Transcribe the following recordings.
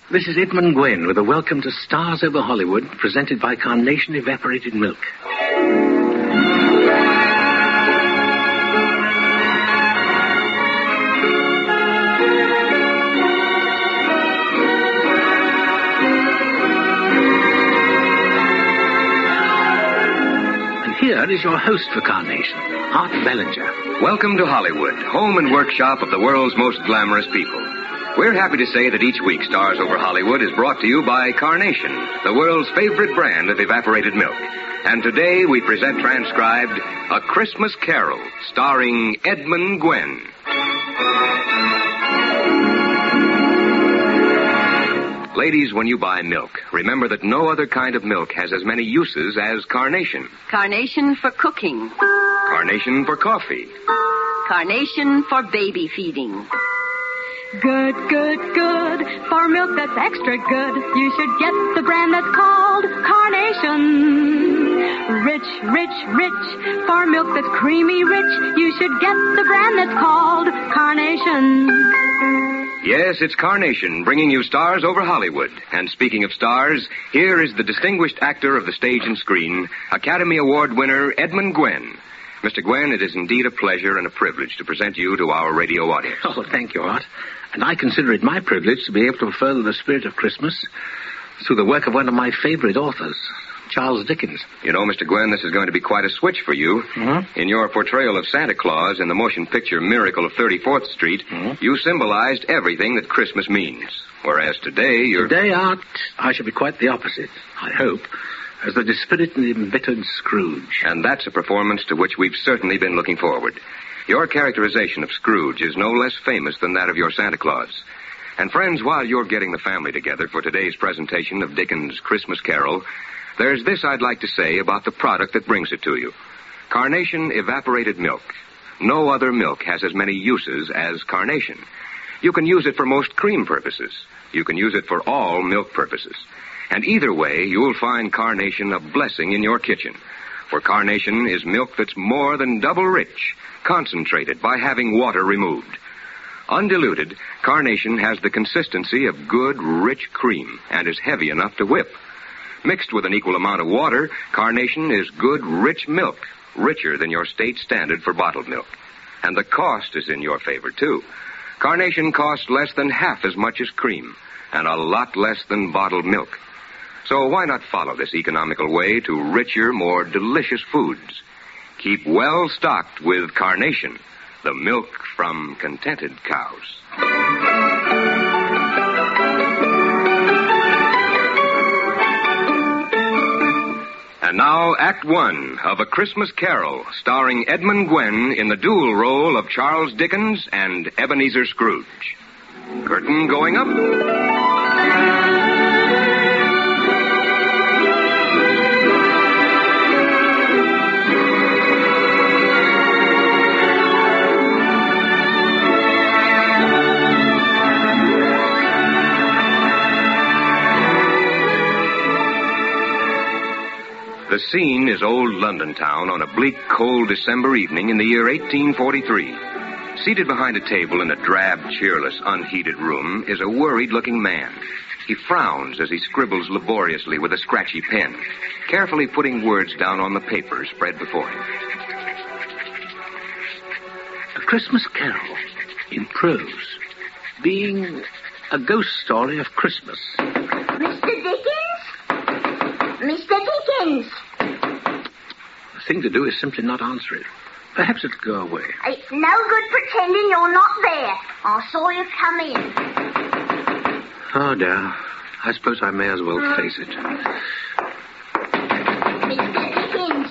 This is Edmund Gwen with a welcome to Stars Over Hollywood, presented by Carnation Evaporated Milk. And here is your host for Carnation, Art Bellinger. Welcome to Hollywood, home and workshop of the world's most glamorous people. We're happy to say that each week Stars Over Hollywood is brought to you by Carnation, the world's favorite brand of evaporated milk. And today we present transcribed A Christmas Carol, starring Edmund Gwen. Ladies, when you buy milk, remember that no other kind of milk has as many uses as Carnation. Carnation for cooking. Carnation for coffee. Carnation for baby feeding. Good, good, good. For milk that's extra good, you should get the brand that's called Carnation. Rich, rich, rich. For milk that's creamy rich, you should get the brand that's called Carnation. Yes, it's Carnation, bringing you Stars Over Hollywood. And speaking of stars, here is the distinguished actor of the stage and screen, Academy Award winner Edmund Gwen. Mr. Gwen, it is indeed a pleasure and a privilege to present you to our radio audience. Oh, thank you, Art. And I consider it my privilege to be able to further the spirit of Christmas through the work of one of my favorite authors, Charles Dickens. You know, Mr. Gwen, this is going to be quite a switch for you. Mm-hmm. In your portrayal of Santa Claus in the motion picture Miracle of 34th Street, you symbolized everything that Christmas means. Whereas today, Today, Art, I shall be quite the opposite, I hope, as the dispirited and embittered Scrooge. And that's a performance to which we've certainly been looking forward. Your characterization of Scrooge is no less famous than that of your Santa Claus. And friends, while you're getting the family together for today's presentation of Dickens' Christmas Carol, there's this I'd like to say about the product that brings it to you. Carnation Evaporated Milk. No other milk has as many uses as Carnation. You can use it for most cream purposes. You can use it for all milk purposes. And either way, you'll find Carnation a blessing in your kitchen. For Carnation is milk that's more than double rich, concentrated by having water removed. Undiluted, Carnation has the consistency of good, rich cream and is heavy enough to whip. Mixed with an equal amount of water, Carnation is good, rich milk, richer than your state standard for bottled milk. And the cost is in your favor, too. Carnation costs less than half as much as cream, and a lot less than bottled milk. So why not follow this economical way to richer, more delicious foods? Keep well stocked with Carnation, the milk from contented cows. And now, Act One of A Christmas Carol, starring Edmund Gwen in the dual role of Charles Dickens and Ebenezer Scrooge. Curtain going up. The scene is old London town on a bleak, cold December evening in the year 1843. Seated behind a table in a drab, cheerless, unheated room is a worried-looking man. He frowns as he scribbles laboriously with a scratchy pen, carefully putting words down on the paper spread before him. A Christmas Carol, in prose, being a ghost story of Christmas. Mr. Dickens? Mr. Dickens? The thing to do is simply not answer it. Perhaps it'll go away. It's no good pretending you're not there. I saw you come in. Oh, dear. I suppose I may as well face it. Mr. Dickens.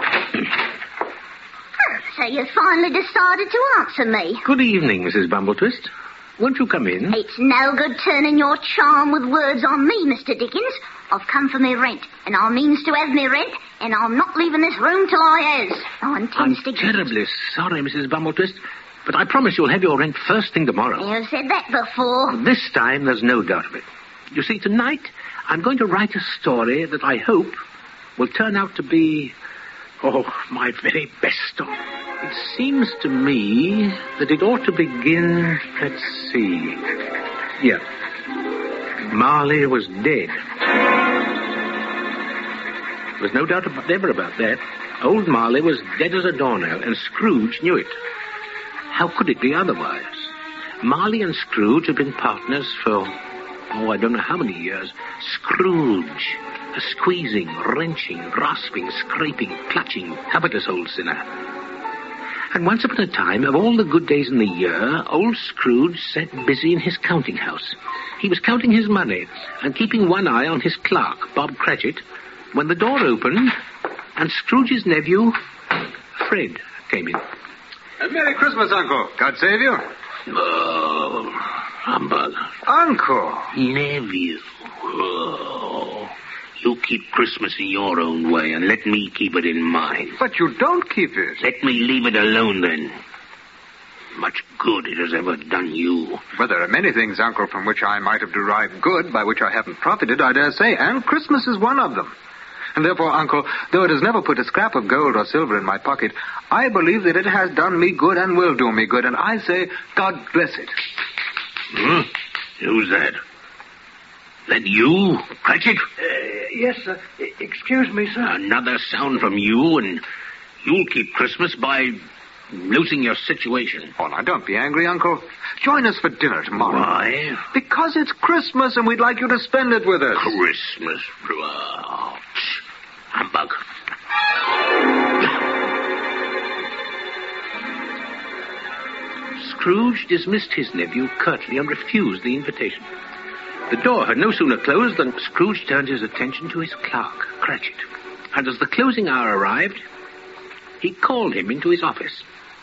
So you finally decided to answer me. Good evening, Mrs. Bumbletwist. Won't you come in? It's no good turning your charm with words on me, Mr. Dickens. I've come for me rent, and I means to have me rent, and I'm not leaving this room till I has. I intends to... I'm terribly sorry, Mrs. Bumbletwist, but I promise you'll have your rent first thing tomorrow. You've said that before. This time, there's no doubt of it. You see, tonight, I'm going to write a story that I hope will turn out to be, my very best story. It seems to me that it ought to begin, let's see. Here. Marley was dead. There was no doubt ever about that. Old Marley was dead as a doornail, and Scrooge knew it. How could it be otherwise? Marley and Scrooge had been partners for, I don't know how many years. Scrooge, a squeezing, wrenching, grasping, scraping, clutching, covetous old sinner. And once upon a time, of all the good days in the year, old Scrooge sat busy in his counting house. He was counting his money and keeping one eye on his clerk, Bob Cratchit, when the door opened and Scrooge's nephew, Fred, came in. Merry Christmas, Uncle. God save you. Oh, humbug. Uncle. Nephew. Oh, you keep Christmas in your own way and let me keep it in mine. But you don't keep it. Let me leave it alone, then. Much good it has ever done you. Well, there are many things, Uncle, from which I might have derived good, by which I haven't profited, I dare say, and Christmas is one of them. And therefore, Uncle, though it has never put a scrap of gold or silver in my pocket, I believe that it has done me good and will do me good, and I say, God bless it. Who's that? That you, Cratchit? Yes, sir. Excuse me, sir. Another sound from you, and you'll keep Christmas by losing your situation. Oh, now, don't be angry, Uncle. Join us for dinner tomorrow. Why? Because it's Christmas, and we'd like you to spend it with us. Christmas. Oh, humbug. Scrooge dismissed his nephew curtly and refused the invitation. The door had no sooner closed than Scrooge turned his attention to his clerk, Cratchit. And as the closing hour arrived, he called him into his office.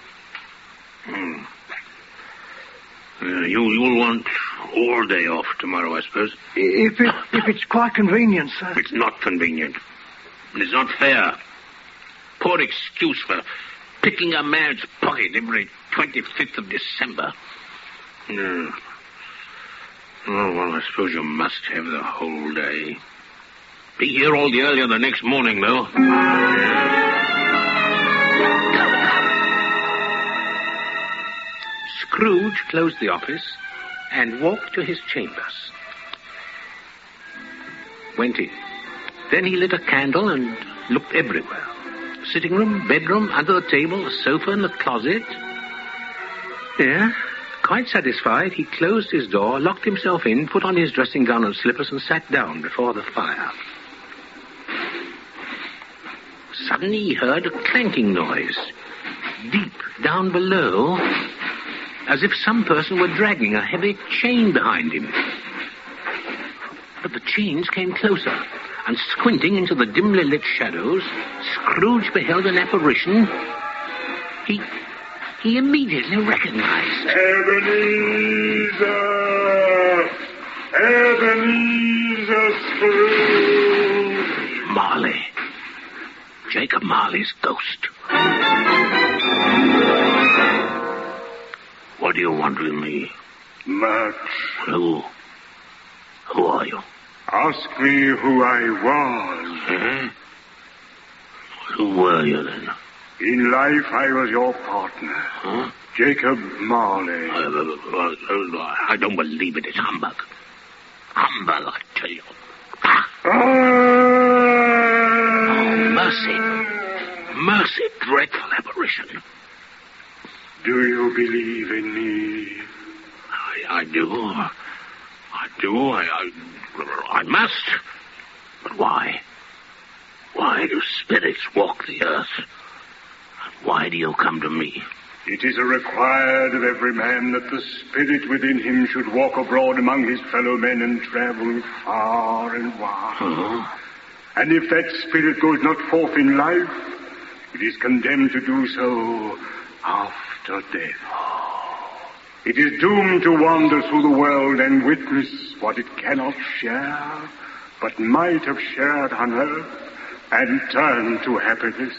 You'll want all day off tomorrow, I suppose. If it's quite convenient, sir. It's not convenient. It's not fair. Poor excuse for picking a man's pocket every 25th of December. Oh, well, I suppose you must have the whole day. Be here all the earlier the next morning, though. Scrooge closed the office and walked to his chambers. Went in. Then he lit a candle and looked everywhere. Sitting room, bedroom, under the table, the sofa, and the closet. Yeah, quite satisfied, he closed his door, locked himself in, put on his dressing gown and slippers, and sat down before the fire. Suddenly he heard a clanking noise, deep down below, as if some person were dragging a heavy chain behind him. But the chains came closer, and squinting into the dimly lit shadows, Scrooge beheld an apparition he immediately recognized. Ebenezer Scrooge! Marley. Jacob Marley's ghost. What do you want with me? Much. Who are you? Ask me who I was. Huh? Who were you, then? In life, I was your partner. Huh? Jacob Marley. I don't believe it. It's humbug. Humbug, I tell you. Mercy. Mercy, dreadful apparition. Do you believe in me? I do. I must. But why? Why do spirits walk the earth? And why do you come to me? It is required of every man that the spirit within him should walk abroad among his fellow men and travel far and wide. Uh-huh. And if that spirit goes not forth in life, it is condemned to do so after death. It is doomed to wander through the world and witness what it cannot share, but might have shared on earth, and turn to happiness.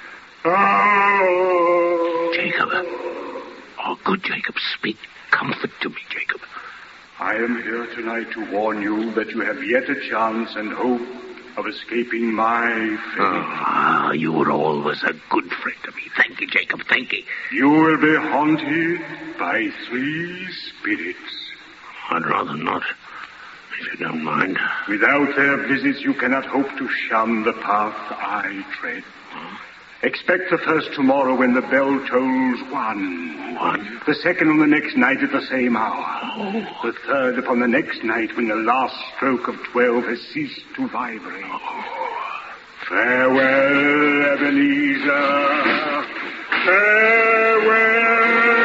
Oh! Jacob. Oh, good Jacob, speak comfort to me, Jacob. I am here tonight to warn you that you have yet a chance and hope of escaping my fate. You were always a good friend to me. Thank you, Jacob, thank you. You will be haunted by 3 spirits. I'd rather not. if you don't mind. Without their visits, you cannot hope to shun the path I tread. Expect the first tomorrow when the bell tolls 1. 1? The second on the next night at the same hour. Oh. The third upon the next night when the last stroke of 12 has ceased to vibrate. Farewell, Ebenezer. Farewell.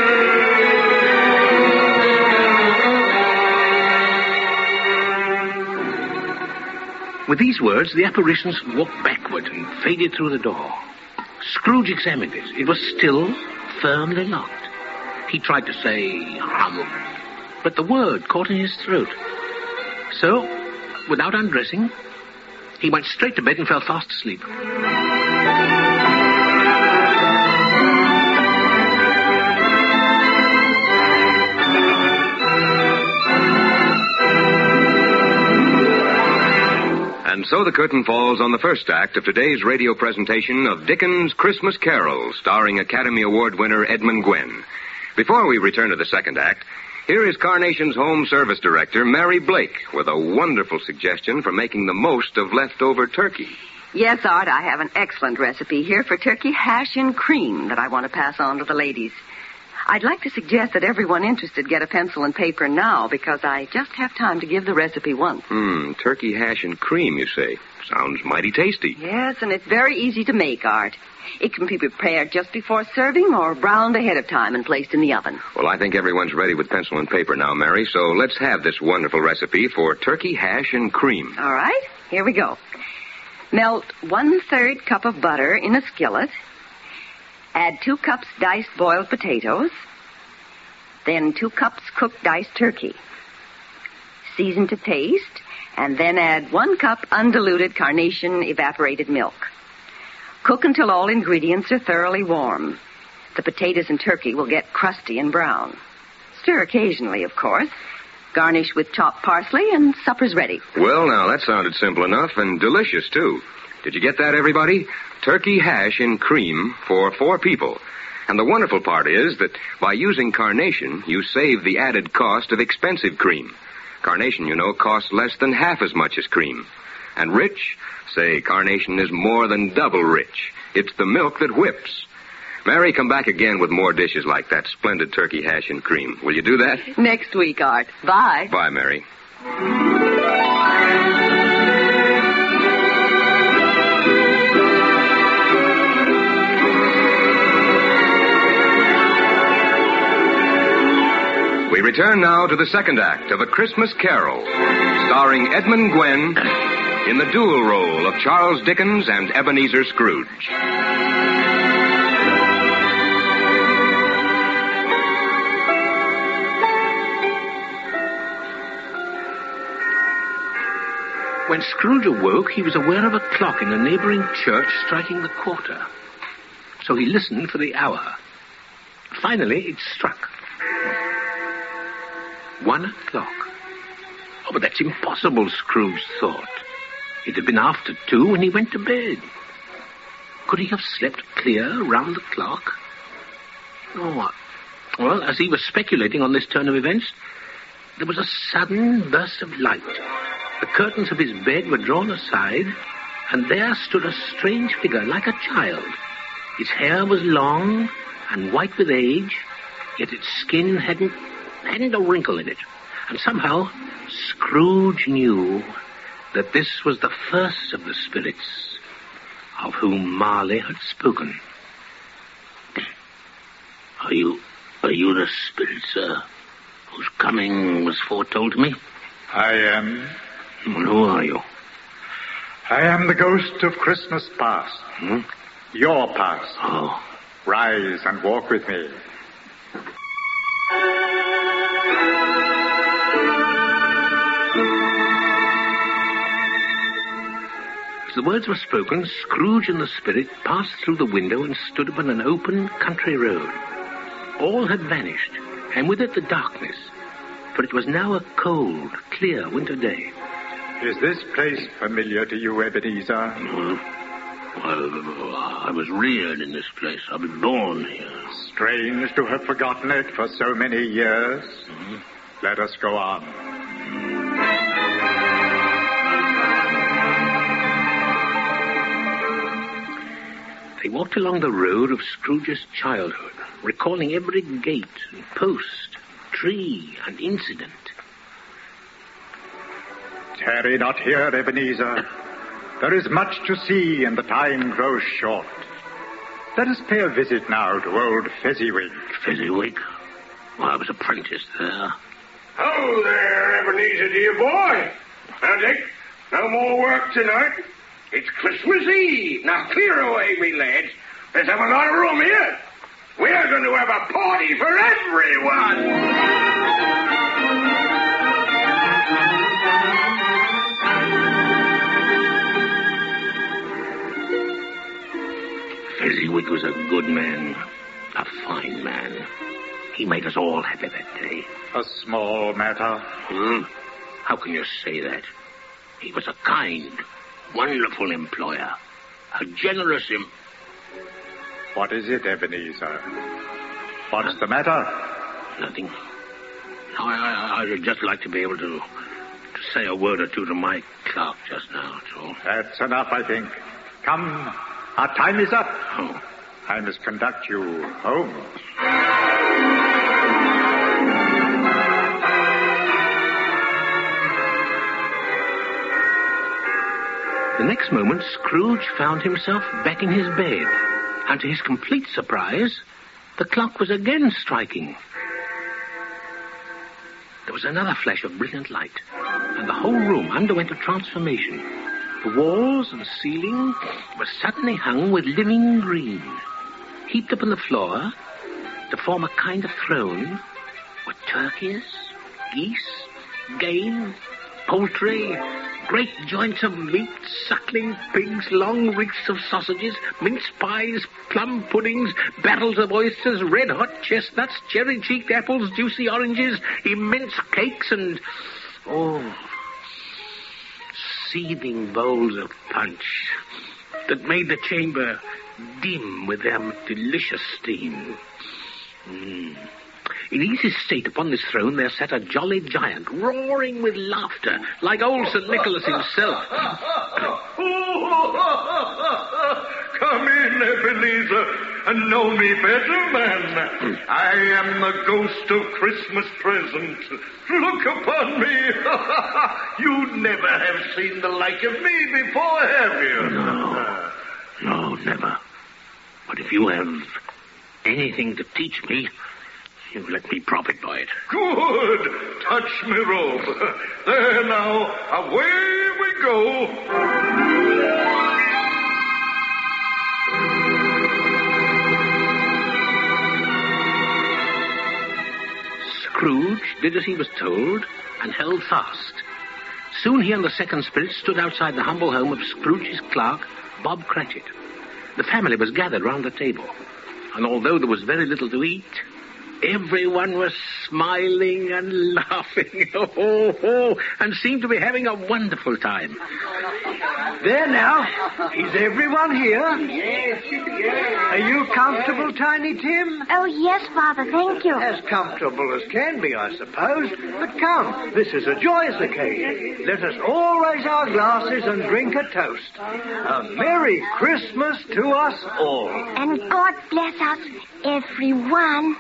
With these words, the apparitions walked backward and faded through the door. Scrooge examined it. It was still firmly locked. He tried to say, hum, but the word caught in his throat. So, without undressing, he went straight to bed and fell fast asleep. And so the curtain falls on the first act of today's radio presentation of Dickens' Christmas Carol, starring Academy Award winner Edmund Gwenn. Before we return to the second act, here is Carnation's Home Service Director, Mary Blake, with a wonderful suggestion for making the most of leftover turkey. Yes, Art, I have an excellent recipe here for turkey hash and cream that I want to pass on to the ladies. I'd like to suggest that everyone interested get a pencil and paper now because I just have time to give the recipe once. Turkey hash and cream, you say. Sounds mighty tasty. Yes, and it's very easy to make, Art. It can be prepared just before serving or browned ahead of time and placed in the oven. Well, I think everyone's ready with pencil and paper now, Mary, so let's have this wonderful recipe for turkey hash and cream. All right, here we go. Melt 1/3 cup of butter in a skillet. Add 2 cups diced boiled potatoes. Then 2 cups cooked diced turkey. Season to taste, and then add 1 cup undiluted Carnation evaporated milk. Cook until all ingredients are thoroughly warm. The potatoes and turkey will get crusty and brown. Stir occasionally, of course. Garnish with chopped parsley, and supper's ready. Well, now, that sounded simple enough and delicious, too. Did you get that, everybody? Turkey hash and cream for 4 people. And the wonderful part is that by using Carnation, you save the added cost of expensive cream. Carnation, you know, costs less than half as much as cream. And rich? Say, Carnation is more than double rich. It's the milk that whips. Mary, come back again with more dishes like that splendid turkey hash and cream. Will you do that? Next week, Art. Bye. Bye, Mary. We return now to the second act of A Christmas Carol, starring Edmund Gwenn in the dual role of Charles Dickens and Ebenezer Scrooge. When Scrooge awoke, he was aware of a clock in a neighboring church striking the quarter. So he listened for the hour. Finally, it struck. 1 o'clock. Oh, but that's impossible, Scrooge thought. It had been after 2 when he went to bed. Could he have slept clear round the clock? Oh, well, as he was speculating on this turn of events, there was a sudden burst of light. The curtains of his bed were drawn aside, and there stood a strange figure like a child. His hair was long and white with age, yet its skin hadn't a wrinkle in it. And somehow, Scrooge knew that this was the first of the spirits of whom Marley had spoken. Are you the spirit, sir, whose coming was foretold to me? I am. Well, who are you? I am the ghost of Christmas past. Your past. Oh. Rise and walk with me. As the words were spoken, Scrooge and the spirit passed through the window and stood upon an open country road. All had vanished, and with it the darkness, for it was now a cold, clear winter day. Is this place familiar to you, Ebenezer? I was reared in this place. I was born here. Strange to have forgotten it for so many years. Let us go on. walked along the road of Scrooge's childhood, recalling every gate and post, tree and incident. Tarry not here, Ebenezer. There is much to see, and the time grows short. Let us pay a visit now to old Fezziwig. Fezziwig? Well, I was apprenticed there. Oh there, Ebenezer, dear boy. Now, Dick, no more work tonight. It's Christmas Eve. Now, clear away, me lads. There's a lot of room here. We're going to have a party for everyone. Fezziwig was a good man, a fine man. He made us all happy that day. A small matter. How can you say that? He was a kind, wonderful employer. A generous What is it, Ebenezer? What's the matter? Nothing. I would just like to be able to say a word or two to my clerk just now, that's all. That's enough, I think. Come, our time is up. Oh. I must conduct you home. The next moment, Scrooge found himself back in his bed, and to his complete surprise, the clock was again striking. There was another flash of brilliant light, and the whole room underwent a transformation. The walls and ceiling were suddenly hung with living green. Heaped up on the floor, to form a kind of throne, were turkeys, geese, game, poultry, great joints of meat, suckling pigs, long wreaths of sausages, mince pies, plum puddings, barrels of oysters, red-hot chestnuts, cherry-cheeked apples, juicy oranges, immense cakes, and, seething bowls of punch that made the chamber dim with their delicious steam. In easy state upon this throne there sat a jolly giant, roaring with laughter, like old St. Nicholas himself. Come in, Ebenezer, and know me better, man. I am the ghost of Christmas present. Look upon me. You never have seen the like of me before, have you? No, never. But if you have anything to teach me, you let me profit by it. Good. Touch me robe. There now, away we go. Scrooge did as he was told and held fast. Soon he and the second spirit stood outside the humble home of Scrooge's clerk, Bob Cratchit. The family was gathered round the table, and although there was very little to eat, everyone was smiling and laughing, and seemed to be having a wonderful time. There now. Is everyone here? Yes. Are you comfortable, Tiny Tim? Oh, yes, Father, thank you. As comfortable as can be, I suppose. But come, this is a joyous occasion. Let us all raise our glasses and drink a toast. A Merry Christmas to us all. And God bless us, everyone.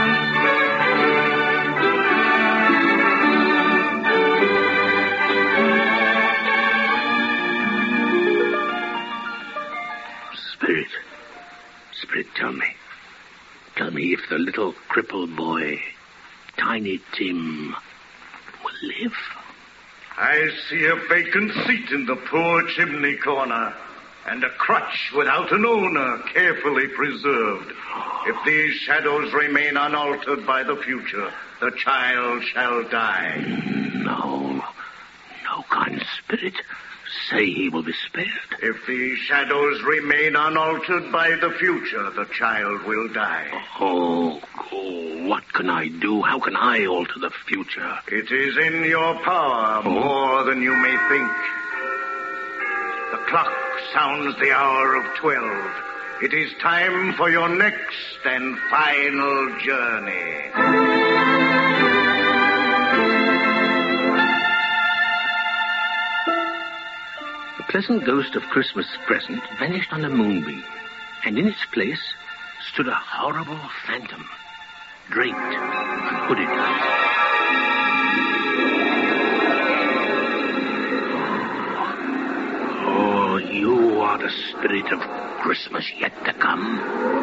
Spirit, tell me if the little crippled boy, Tiny Tim, will live. I see a vacant seat in the poor chimney corner, and a crutch without an owner carefully preserved. If these shadows remain unaltered by the future, the child shall die. No, kind spirit. Say he will be spared. If these shadows remain unaltered by the future, the child will die. Oh, what can I do? How can I alter the future? It is in your power more than you may think. The clock sounds the hour of 12. It is time for your next and final journey. The pleasant ghost of Christmas present vanished on a moonbeam, and in its place stood a horrible phantom, draped and hooded. Oh, you are the spirit of Christmas yet to come.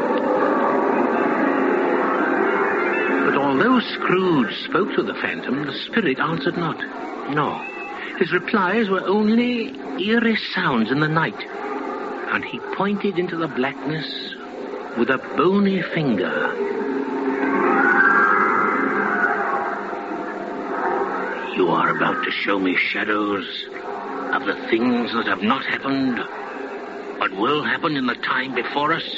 But although Scrooge spoke to the phantom, the spirit answered not. No, his replies were only eerie sounds in the night, and he pointed into the blackness with a bony finger. You are about to show me shadows of the things that have not happened, but will happen in the time before us.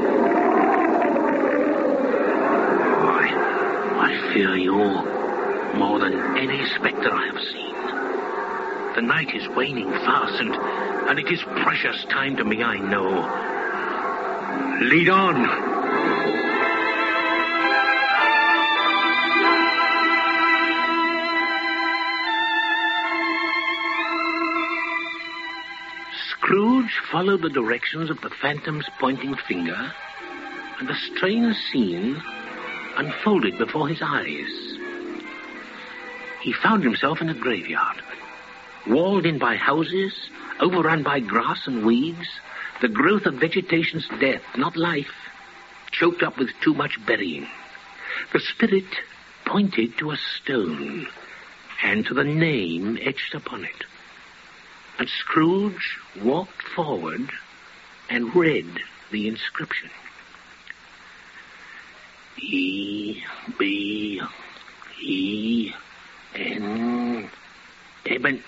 I fear you more than any spectre I have seen. The night is waning fast, and it is precious time to me, I know. Lead on. Scrooge followed the directions of the phantom's pointing finger, and a strange scene unfolded before his eyes. He found himself in a graveyard, walled in by houses, overrun by grass and weeds, the growth of vegetation's death, not life, choked up with too much burying. The spirit pointed to a stone and to the name etched upon it. And Scrooge walked forward and read the inscription. E-B-E-N... Eben...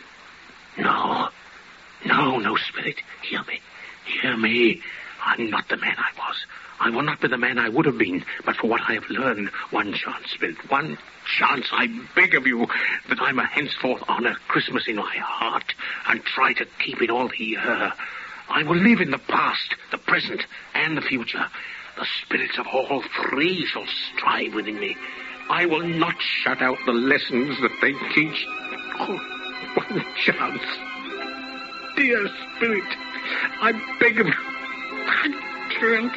No, spirit. Hear me. I'm not the man I was. I will not be the man I would have been, but for what I have learned. One chance, spirit, one chance, I beg of you, that I may henceforth honor Christmas in my heart and try to keep it all here. I will live in the past, the present, and the future. The spirits of all three shall strive within me. I will not shut out the lessons that they teach. Oh, one chance. Dear spirit, I beg of you, one chance.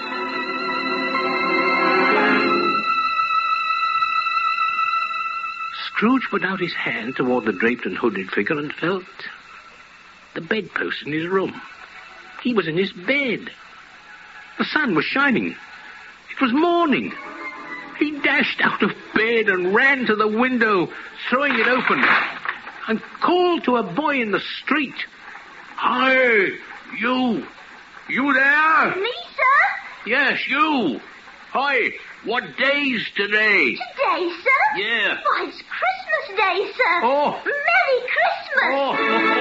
Scrooge put out his hand toward the draped and hooded figure and felt the bedpost in his room. He was in his bed. The sun was shining. It was morning. He dashed out of bed and ran to the window, throwing it open, and called to a boy in the street. Hi, you. You there? Me, sir? Yes, you. Hi, what day's today? Today, sir? Yeah. Why, it's Christmas Day, sir. Oh. Merry Christmas. Oh.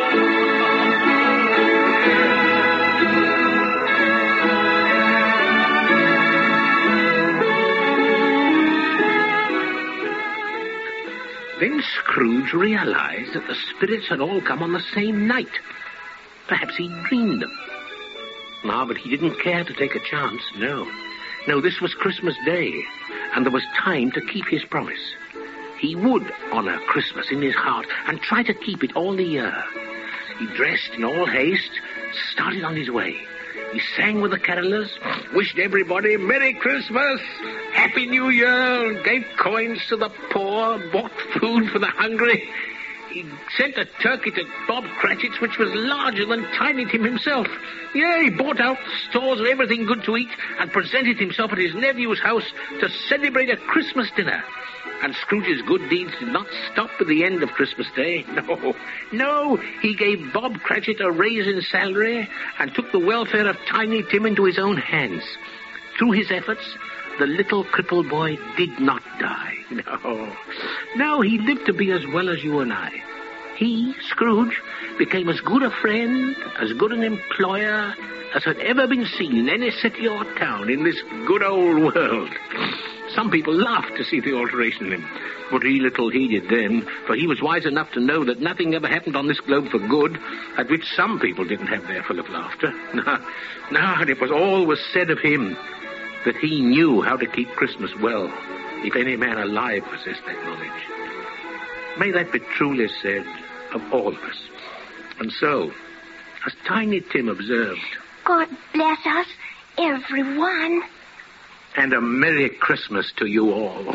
Then Scrooge realized that the spirits had all come on the same night. Perhaps he dreamed them. But he didn't care to take a chance, no. No, this was Christmas Day, and there was time to keep his promise. He would honor Christmas in his heart and try to keep it all the year. He dressed in all haste, started on his way. He sang with the carolers, wished everybody Merry Christmas, Happy New Year, gave coins to the poor, bought food for the hungry. He sent a turkey to Bob Cratchit's, which was larger than Tiny Tim himself. Yeah, he bought out stores of everything good to eat and presented himself at his nephew's house to celebrate a Christmas dinner. And Scrooge's good deeds did not stop at the end of Christmas Day. No, he gave Bob Cratchit a raise in salary and took the welfare of Tiny Tim into his own hands. Through his efforts, the little crippled boy did not die. No, he lived to be as well as you and I. He, Scrooge, became as good a friend, as good an employer as had ever been seen in any city or town in this good old world. Some people laughed to see the alteration in him, but he little heeded them, for he was wise enough to know that nothing ever happened on this globe for good, at which some people didn't have their fill of laughter. No, and it was always said of him that he knew how to keep Christmas well, if any man alive possessed that knowledge. May that be truly said of all of us. And so, as Tiny Tim observed, God bless us. everyone. And a Merry Christmas to you all.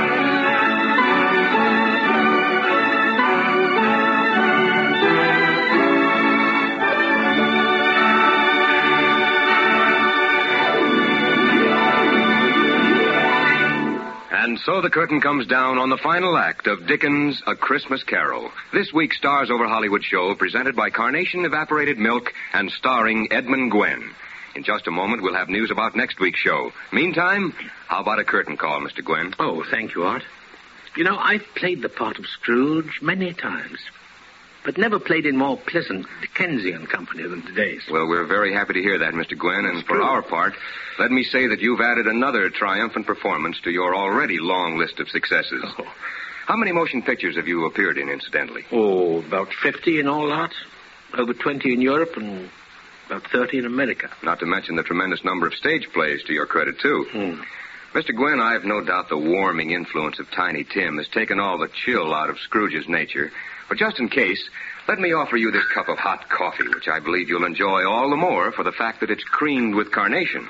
And so the curtain comes down on the final act of Dickens' A Christmas Carol. This week's Stars Over Hollywood show presented by Carnation Evaporated Milk and starring Edmund Gwenn. In just a moment, we'll have news about next week's show. Meantime, how about a curtain call, Mr. Gwenn? Oh, thank you, Art. You know, I've played the part of Scrooge many times, but never played in more pleasant Dickensian company than today's. Well, we're very happy to hear that, Mr. Gwenn, and for our part, let me say that you've added another triumphant performance to your already long list of successes. Oh. How many motion pictures have you appeared in, incidentally? Oh, about 50 in all, Art. Over 20 in Europe and about 30 in America. Not to mention the tremendous number of stage plays to your credit, too. Mr. Gwenn, I've no doubt the warming influence of Tiny Tim has taken all the chill out of Scrooge's nature. But just in case, let me offer you this cup of hot coffee, which I believe you'll enjoy all the more for the fact that it's creamed with carnation.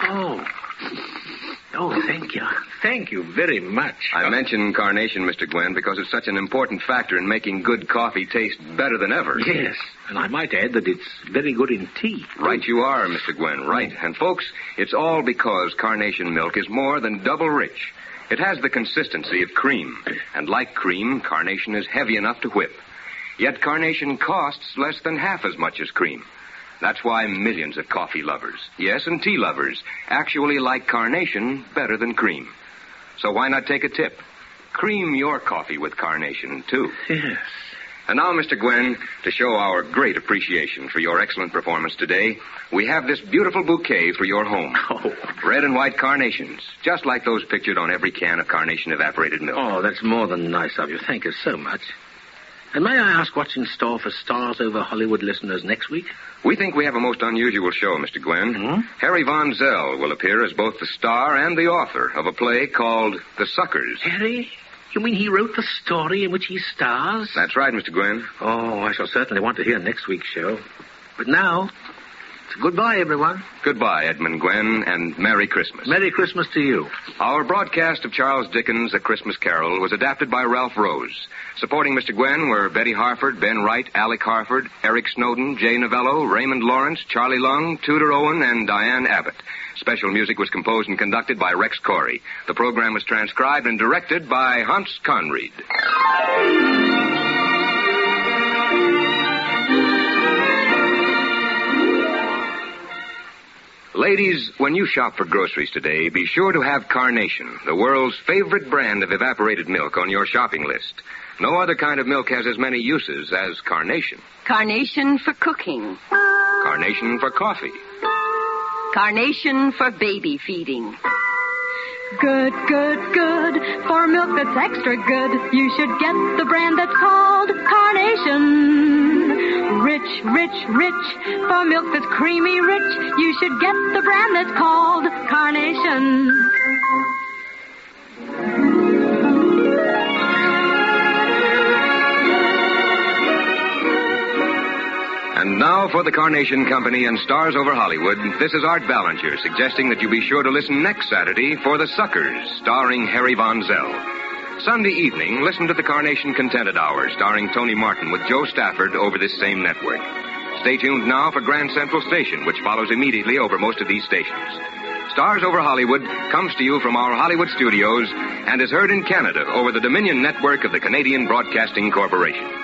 Oh, thank you. Thank you very much. I mention carnation, Mr. Gwenn, because it's such an important factor in making good coffee taste better than ever. Yes, and I might add that it's very good in tea. Right you are, Mr. Gwenn, right. And, folks, it's all because carnation milk is more than double rich. It has the consistency of cream, and like cream, carnation is heavy enough to whip. Yet carnation costs less than half as much as cream. That's why millions of coffee lovers, yes, and tea lovers, actually like carnation better than cream. So why not take a tip? Cream your coffee with carnation, too. Yes. And now, Mr. Gwenn, to show our great appreciation for your excellent performance today, we have this beautiful bouquet for your home. Oh. Red and white carnations, just like those pictured on every can of Carnation Evaporated Milk. Oh, that's more than nice of you. Thank you so much. And may I ask what's in store for Stars Over Hollywood listeners next week? We think we have a most unusual show, Mr. Gwenn. Mm-hmm. Harry Von Zell will appear as both the star and the author of a play called The Suckers. Harry? You mean he wrote the story in which he stars? That's right, Mr. Gwenn. Oh, I shall certainly want to hear next week's show. But now, goodbye, everyone. Goodbye, Edmund Gwenn, and Merry Christmas. Merry Christmas to you. Our broadcast of Charles Dickens' A Christmas Carol was adapted by Ralph Rose. Supporting Mr. Gwenn were Betty Harford, Ben Wright, Alec Harford, Eric Snowden, Jay Novello, Raymond Lawrence, Charlie Lung, Tudor Owen, and Diane Abbott. Special music was composed and conducted by Rex Corey. The program was transcribed and directed by Hans Conried. Ladies, when you shop for groceries today, be sure to have Carnation, the world's favorite brand of evaporated milk, on your shopping list. No other kind of milk has as many uses as Carnation. Carnation for cooking. Carnation for coffee. Carnation for baby feeding. Good, good, good. For milk that's extra good, you should get the brand that's called Carnation. Rich, rich, rich. For milk that's creamy rich, you should get the brand that's called Carnation. And now for the Carnation Company and Stars Over Hollywood, this is Art Ballinger suggesting that you be sure to listen next Saturday for The Suckers, starring Harry Von Zell. Sunday evening, listen to the Carnation Contented Hour, starring Tony Martin with Joe Stafford over this same network. Stay tuned now for Grand Central Station, which follows immediately over most of these stations. Stars Over Hollywood comes to you from our Hollywood studios and is heard in Canada over the Dominion Network of the Canadian Broadcasting Corporation.